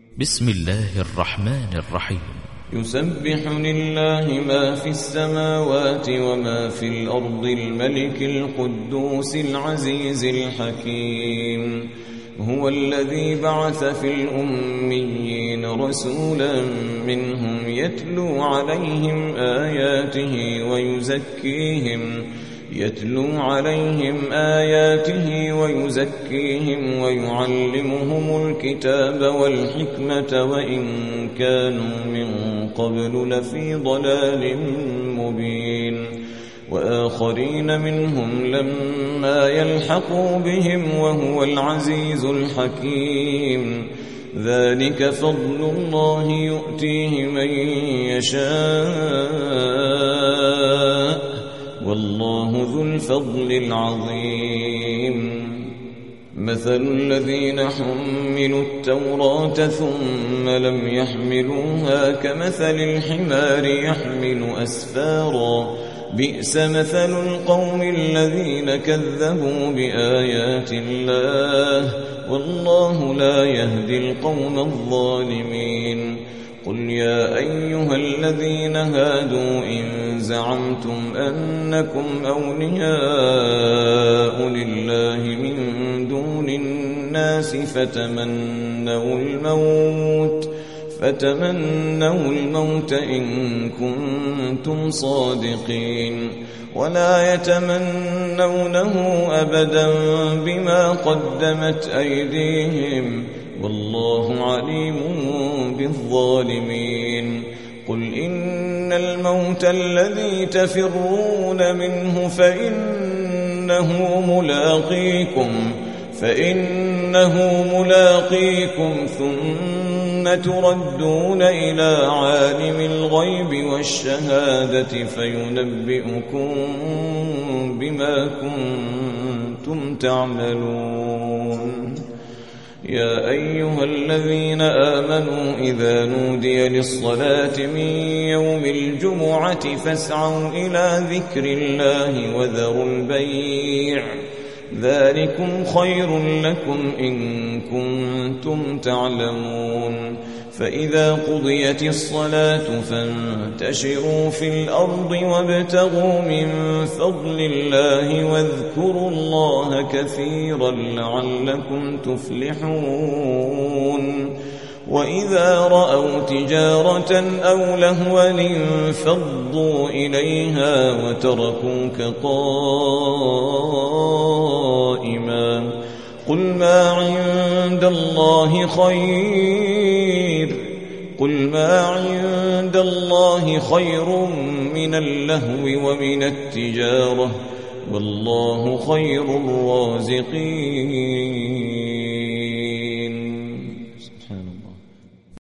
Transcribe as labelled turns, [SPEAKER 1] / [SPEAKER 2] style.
[SPEAKER 1] بسم الله الرحمن الرحيم.
[SPEAKER 2] يسبح لله ما في السماوات وما في الأرض الملك القدوس العزيز الحكيم. هو الذي بعث في الأميين رسولا منهم يتلو عليهم آياته ويزكيهم ويعلمهم الكتاب والحكمة وإن كانوا من قبل لفي ضلال مبين. وآخرين منهم لما يلحقوا بهم وهو العزيز الحكيم. ذلك فضل الله يؤتيه من يشاء والله ذو الفضل العظيم. مثل الذين حملوا التوراة ثم لم يحملوها كمثل الحمار يحمل أسفارا بئس مثل القوم الذين كذبوا بآيات الله والله لا يهدي القوم الظالمين. قل يا أيها الذين هادوا إن زعمتم أنكم أولياء لله من دون الناس فتمنوا الموت إن كنتم صادقين ولا يتمنونه أبدا بما قدمت أيديهم والله عليم بالظالمين. قل إن الموت الذي تفرون منه فإنه ملاقيكم ثم تردون إلى عالم الغيب والشهادة فينبئكم بما كنتم تعملون. يا أيها الذين آمنوا إذا نودي للصلاة من يوم الجمعة فاسعوا إلى ذكر الله وذروا البيع ذلكم خير لكم إن كنتم تعلمون. فإذا قضيت الصلاة فانتشروا في الأرض وابتغوا من فضل الله واذكروا الله كثيرا لعلكم تفلحون. وإذا رأوا تجارة أو لهوا انفضوا إليها وتركوك قائما. قل ما عند الله خير من اللهو ومن التجارة والله خير الرازقين.